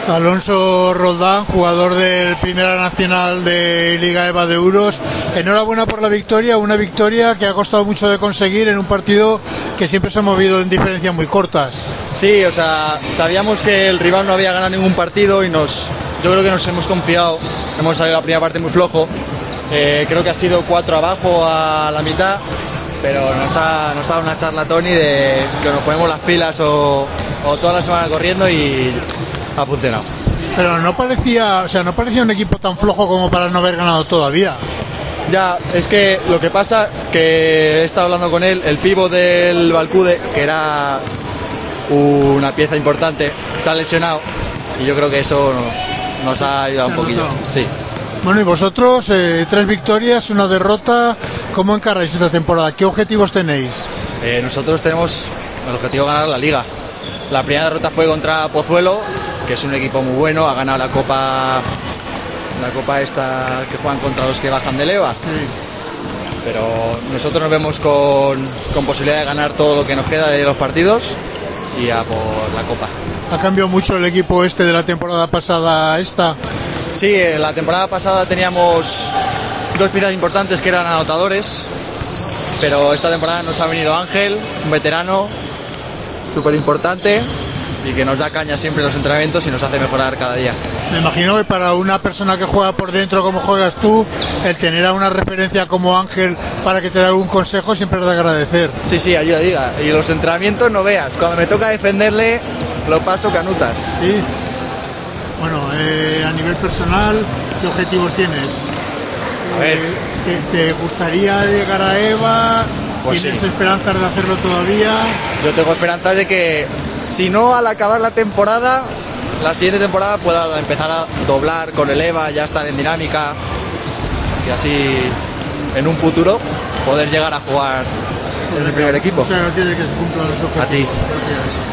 Alonso Roldán, jugador del Primera Nacional de Liga EVA de Euros, enhorabuena por la victoria, una victoria que ha costado mucho de conseguir en un partido que siempre se ha movido en diferencias muy cortas. Sí, o sea, sabíamos que el rival no había ganado ningún partido y yo creo que nos hemos confiado, hemos salido la primera parte muy flojo, creo que ha sido 4 abajo a la mitad, pero nos ha dado una charla Tony de que nos ponemos las pilas o toda la semana corriendo y ha funcionado. Pero no parecía un equipo tan flojo como para no haber ganado todavía. Ya, es que lo que pasa, que he estado hablando con él, el pívot del Valcude, que era una pieza importante, se ha lesionado y yo creo que eso nos ha ayudado un poquillo. Sí. Bueno, y vosotros, 3 victorias, 1 derrota, ¿cómo encaráis esta temporada? ¿Qué objetivos tenéis? Nosotros tenemos el objetivo de ganar la Liga. La primera derrota fue contra Pozuelo, que es un equipo muy bueno, ha ganado la Copa esta que juegan contra los que bajan del EVA. Sí. Pero nosotros nos vemos con posibilidad de ganar todo lo que nos queda de los partidos y a por la Copa. ¿Ha cambiado mucho el equipo este de la temporada pasada a esta? Sí, la temporada pasada teníamos 2 piezas importantes que eran anotadores, pero esta temporada nos ha venido Ángel, un veterano súper importante y que nos da caña siempre en los entrenamientos y nos hace mejorar cada día. Me imagino que para una persona que juega por dentro como juegas tú, el tener a una referencia como Ángel para que te dé algún consejo siempre es de agradecer. Sí, ayuda. Y los entrenamientos no veas, cuando me toca defenderle lo paso canutas. Sí. Bueno, a nivel personal, ¿qué objetivos tienes? A ver. ¿Te gustaría llegar a EVA? Pues ¿Tienes sí. esperanzas de hacerlo todavía? Yo tengo esperanzas de que, si no al acabar la temporada, la siguiente temporada pueda empezar a doblar con el EVA, ya estar en dinámica y así en un futuro poder llegar a jugar en el primer equipo. Muchas gracias, que se cumplan los objetivos. A ti. Gracias.